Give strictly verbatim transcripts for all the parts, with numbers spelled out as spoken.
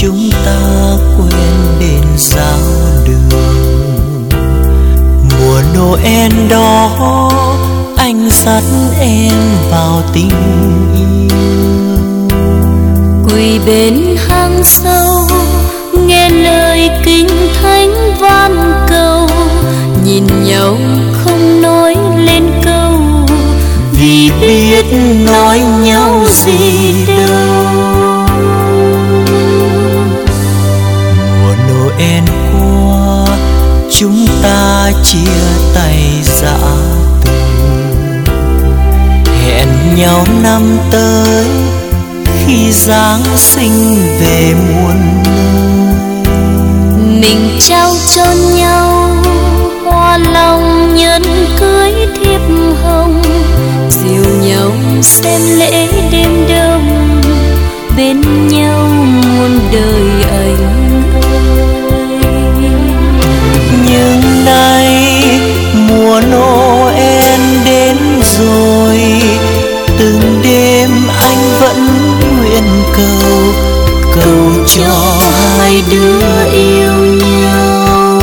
chúng ta quên đền giao đường. Mùa Noel đó anh dắt em vào tình yêu, quỳ bên hang sâu nghe lời kinh thánh van cầu, nhìn nhau không nói lên câu, vì biết nói nhau gì đâu. Mùa Noel qua chúng ta chia tay dã từ, hẹn nhau năm tới khi Giáng sinh về muôn nơi. Mình trao cho nhau hoa long nhẫn cưới thiệp hồng, dìu nhau xem lễ đêm đông, bên nhau muôn đời anh ơi. Nhưng nay mùa Noel đến rồi, từng đêm anh vẫn nguyện cầu, cầu cho hai đứa yêu nhau.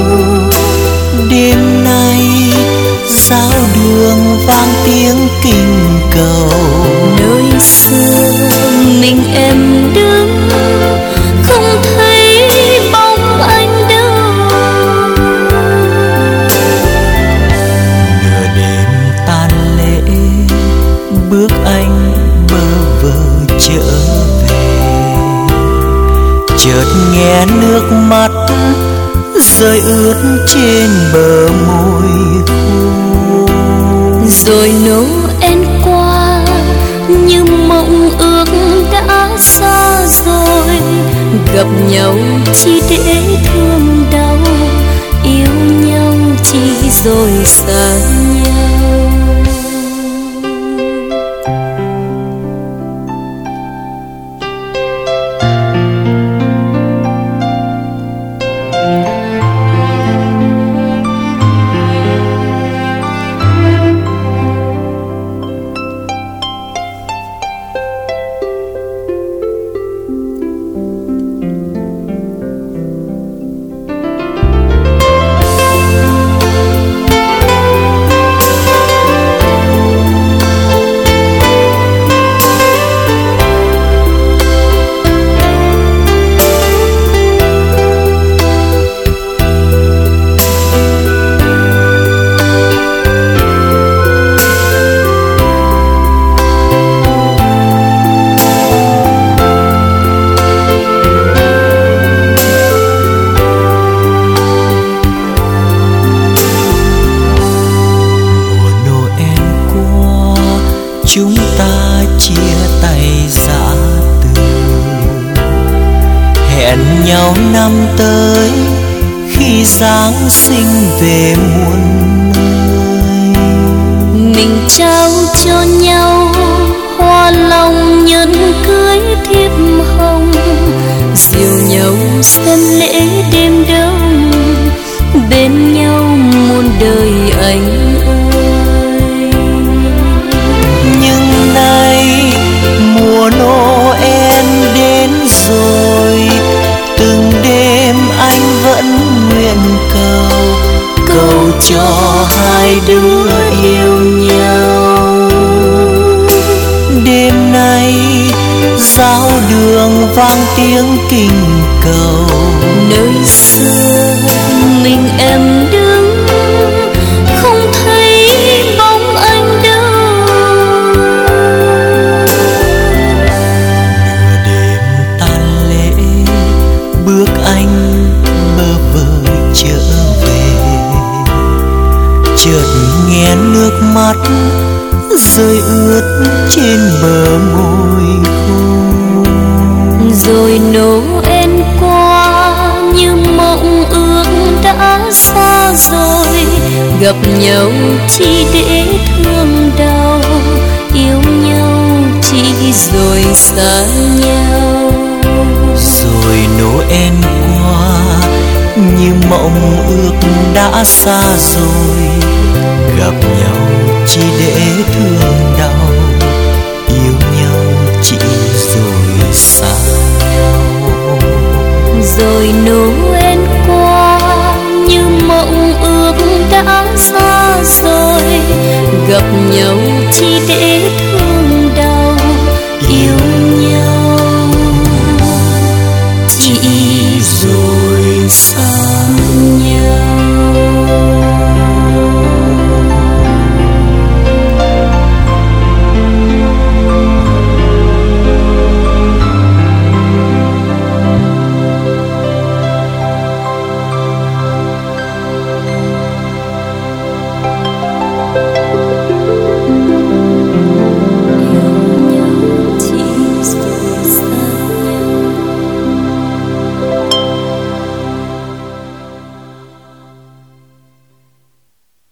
Đêm nay giao đường vang tiếng kinh cầu, nơi xưa mình em đứng không thấy bóng anh đâu. Nửa đêm tan lễ bước anh bơ vơ trở về, chợt nghe nước mắt rơi ướt trên bờ môi khô. Rồi Noel qua như mộng ước đã xa rồi, gặp nhau chỉ để thương đau, yêu nhau chỉ rồi xa nhau. Chúng ta chia tay dã từ, hẹn nhau năm tới khi Giáng sinh về muôn nơi. Mình trao cho nhau hoa long nhẫn cưới thiệp hồng, dìu nhau xem lễ đêm đông, bên nhau muôn đời anh ơi. Nhưng nay mùa Noel đến rồi, từng đêm anh vẫn nguyện cầu, cầu cho hai đứa yêu nhau. Đêm nay giao đường vang tiếng kinh cầu, nơi xưa mình em đứng không thấy bóng anh đâu. Nửa đêm tan lễ bước anh bơ vơ trở về, chợt nghe nước mắt rơi ướt trên bờ môi khô. Rồi Noel qua như mộng ước đã xa rồi, gặp nhau chỉ để thương đau, yêu nhau chỉ rồi xa nhau. Rồi Noel qua như mộng ước đã xa rồi, gặp nhau chỉ để thương đau,